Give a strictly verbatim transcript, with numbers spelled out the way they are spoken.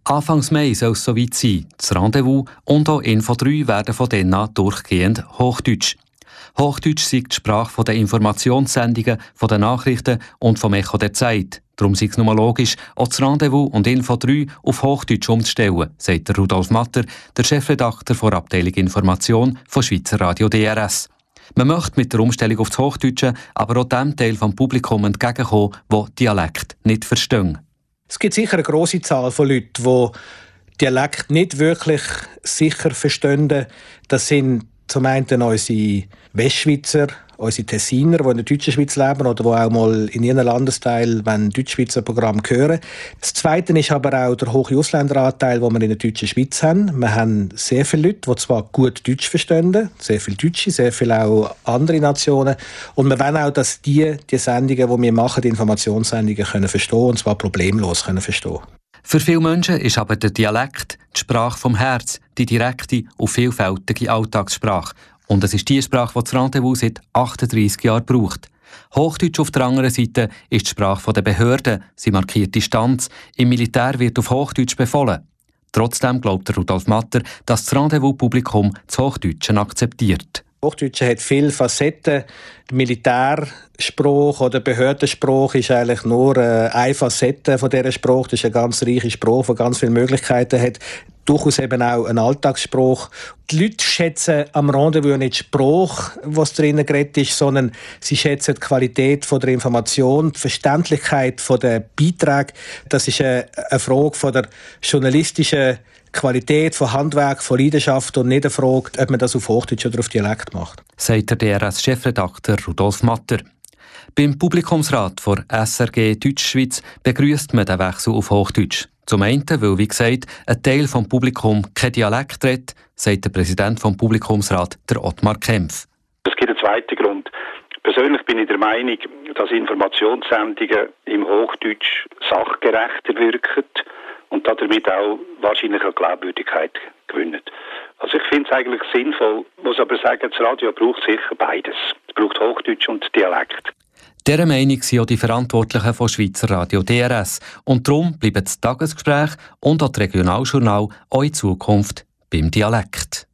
Anfangs Mai soll es soweit sein. Das Rendezvous und auch Info drei werden von dann an durchgehend Hochdeutsch. Hochdeutsch sei die Sprache der Informationssendungen, der Nachrichten und vom Echo der Zeit. Darum sei es nur logisch, auch das Rendezvous und Info drei auf Hochdeutsch umzustellen, sagt Rudolf Matter, der Chefredakteur der Abteilung Information von Schweizer Radio D R S. Man möchte mit der Umstellung auf das Hochdeutsche aber auch dem Teil des Publikums entgegenkommen, der Dialekt nicht verstehen. Es gibt sicher eine grosse Zahl von Leuten, die Dialekt nicht wirklich sicher verstehen. Das sind zum einen unsere Westschweizer, unsere Tessiner, die in der deutschen Schweiz leben oder die auch mal in ihrem Landesteil ein Deutschschweizer Programm hören. Das Zweite ist aber auch der hohe Ausländeranteil, den wir in der deutschen Schweiz haben. Wir haben sehr viele Leute, die zwar gut Deutsch verstehen, sehr viele Deutsche, sehr viele auch andere Nationen. Und wir wollen auch, dass die, die Sendungen, die wir machen, die Informationssendungen, können verstehen, und zwar problemlos können verstehen. Für viele Menschen ist aber der Dialekt die Sprache vom Herz, die direkte und vielfältige Alltagssprache. Und es ist die Sprache, die das Rendezvous seit achtunddreissig Jahren braucht. Hochdeutsch auf der anderen Seite ist die Sprache der Behörden. Sie markiert Distanz. Im Militär wird auf Hochdeutsch befohlen. Trotzdem glaubt Rudolf Matter, dass das Rendezvous-Publikum das Hochdeutsche akzeptiert. Hochdeutsche hat viele Facetten. Der Militärspruch oder Behördenspruch ist eigentlich nur eine Facette von dieser Spruch. Das ist ein ganz reicher Spruch, der ganz viele Möglichkeiten hat. Durchaus eben auch ein Alltagsspruch. Die Leute schätzen am Rendezvous nicht Spruch, was drinnen geredet ist, sondern sie schätzen die Qualität von der Information, die Verständlichkeit von der Beiträge. Das ist eine, eine Frage von der journalistischen Qualität, von Handwerk, von Leidenschaft und nicht eine Frage, ob man das auf Hochdeutsch oder auf Dialekt macht. Sagt der D R S-Chefredakteur Rudolf Matter. Beim Publikumsrat der S R G Deutschschweiz begrüßt man den Wechsel auf Hochdeutsch. Zum einen, weil, wie gesagt, ein Teil des Publikums kein Dialekt redet, sagt der Präsident des Publikumsrats, der Ottmar Kempf. Es gibt einen zweiten Grund. Persönlich bin ich der Meinung, dass Informationssendungen im Hochdeutsch sachgerechter wirken und damit auch wahrscheinlich eine Glaubwürdigkeit gewinnen. Also ich finde es eigentlich sinnvoll, muss aber sagen, das Radio braucht sicher beides. Es braucht Hochdeutsch und Dialekt. Dieser Meinung sind auch die Verantwortlichen von Schweizer Radio D R S. Und darum bleiben das Tagesgespräch und auch das Regionaljournal auch in Zukunft beim Dialekt.